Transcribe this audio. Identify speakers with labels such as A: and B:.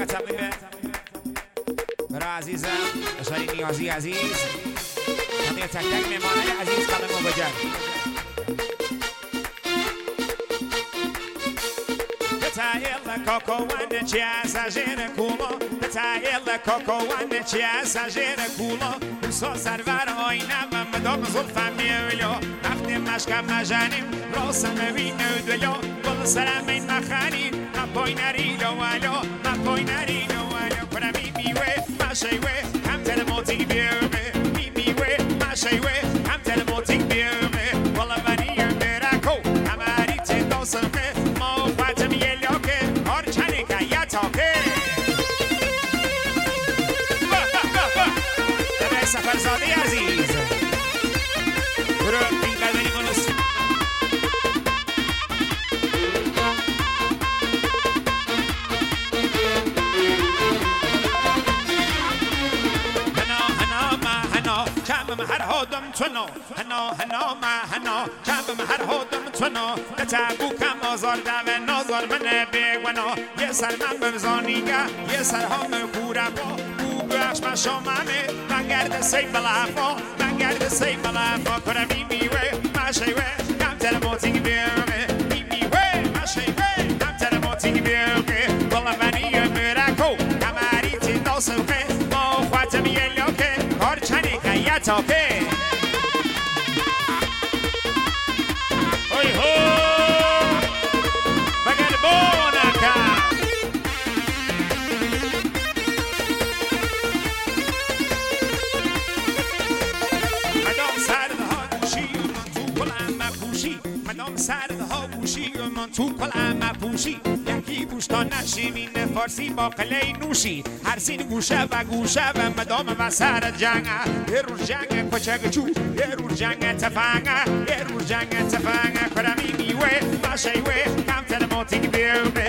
A: تقریبه برای عزیزم اشاری نیازی عزیز همه تک تک مهمانای عزیز قدم بجر بتایل کوکو وان چی اساجر کوما بتایل کوکو وان چی اساجر کوما سو سرور آینه و مدام زلفم میولو وقتی مشکم مجانیم راسم وینو دلو بل سلام این مخانی نپای نریلو ولو نپای نریلو ولو کرمی میوه ماشیوه هم تلموتی بیوه میوه ماشیوه هم تلموتی بیوه والا بنی براکو هماری تندو سرخه ما خاطم یلو که هر چنی که یا تاکه سفرزاده عزیز برو این قدری منوس هنا ما هنا کم هر هادم تونو هنا ما هنا کم هر هادم تونو کتابو کم آزار دم نازار من بگونا یه سر من بمزانیگه یه سر هم کورا بخش ما شامه من گرد سی بلافا من گرد سی بلافا کنم میوه ماشیوه کم تلموتی بیوه میوه ماشیوه کم تلموتی بیوه والا منی براکو هماری تندو سوخه ما خاطم یلو که هر چنی که یا تاکه اوی هو بگر بونکا سرها گوشی و من تو کلم پوشی یکی گوش تا نشیمین فارسی با قلی نوشی هر سین گوشه و گوشه و مدام و سر جنگ یه رو جنگ کچک چو یه رو جنگ تفنگ یه رو جنگ تفنگ کرمی میوه ماشیوه کم تلموتی بیوه